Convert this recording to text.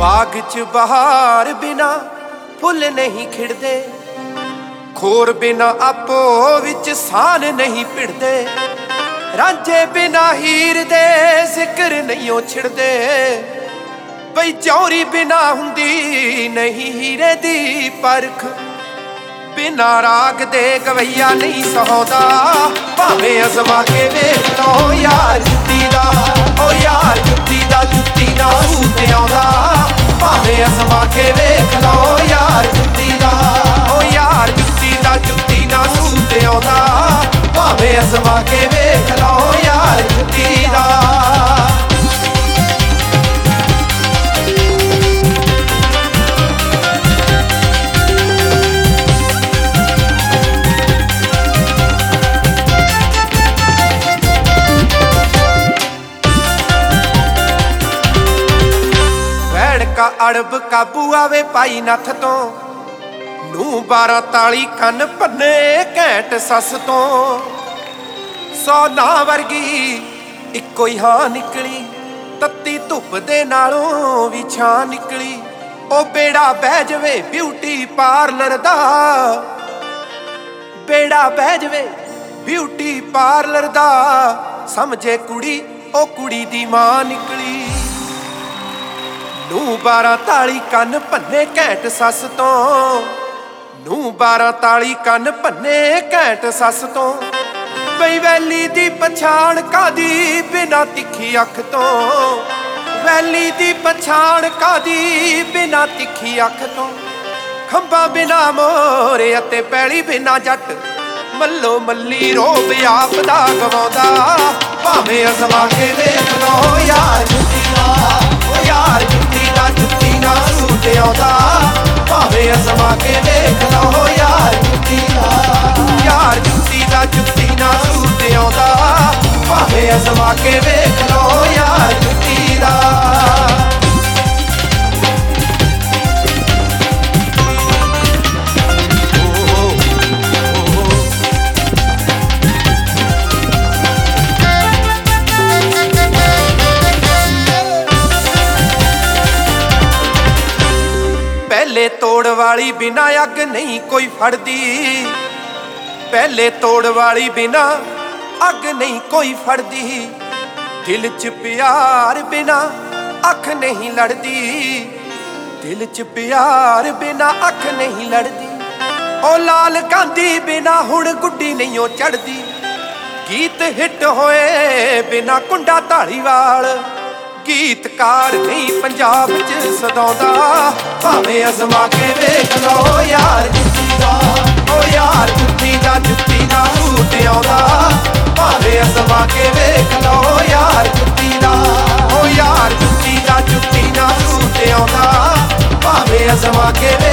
बाग च बहार बिना फुल नहीं खिड़दे, खोर बिना आपो विच सान नहीं भिड़दे, रांझे बिना हीर दे जिक्र नहीं ओ छिड़दे, बई चौरी बिना हुंदी नहीं हीरे दी परख, बिना राग दे गवैया नहीं सहोदा, भावें अजमा के वेख लो यार जुत्ती दा, ओ यार जुत्ती दा जुत्ती ना सूत आउंदा, भावें अजमा के वेख लो यार जुत्ती दा, ओ यार जुत्ती दा जुत्ती ना सूत आउंदा, भावें अजमा के वेख लो यार जुत्ती दा। का अड़ब काबू आवे पाई नथ तो, नू 12 ताली कन भन्ने घैंट सस तो, 100 ना वर्गी इक्को ही हाँ निकली, तत्ती धुप दे नालों भी छां निकली, ओ बेड़ा बह जवे ब्यूटी पार्लर दा, बेड़ा बह जवे ब्यूटी पार्लर दा, समझे कुड़ी ओ कुड़ी दी मां निकली, नू 12 ताली कन भन्ने घैंट सस तो, नू 12 ताली कन भन्ने घैंट सस तो, बई वैली दी पछाण कादी बिना तिखी अख तो, वैली दी पछाण कादी बिना तिखी अख तो, खंबा बिना मोरे अते पैली बिना जट, मल्लो मल्ली रोब आप दा गवाउंदा, भावें अजमा के वेख लो यार जुत्ती दा, ओ यार जुत्ती दा जुत्ती ना सूत आउंदा, भावें अजमा के वेख लो यार जुत्ती दा, यार जुत्ती दा जुत्ती ना सूत आउंदा, भावें अजमा के वेख लो यार जुत्ती दा। पहले तोड़ वाली बिना अग नहीं कोई फड़दी, पहले तोड़ वाली बिना अग नहीं कोई फड़दी, दिल च प्यार बिना अख नहीं लड़दी, दिल च प्यार बिना अख नहीं लड़दी, ओ लाल गांधी बिना हुण गुड्डी नहीं ओ चढ़दी, गीत हिट होए बिना कुंडा धालीवाल, गीतकार नहीं पंजाब च सदाउंदा, भावें अजमा के वेख लो यार जुत्ती दा, ओ यार जुत्ती दा जुत्ती ना सूत आउंदा, भावें अजमा के वेख लो यार जुत्ती दा, ओ यार जुत्ती दा जुत्ती ना सूत आउंदा, भावें अजमा के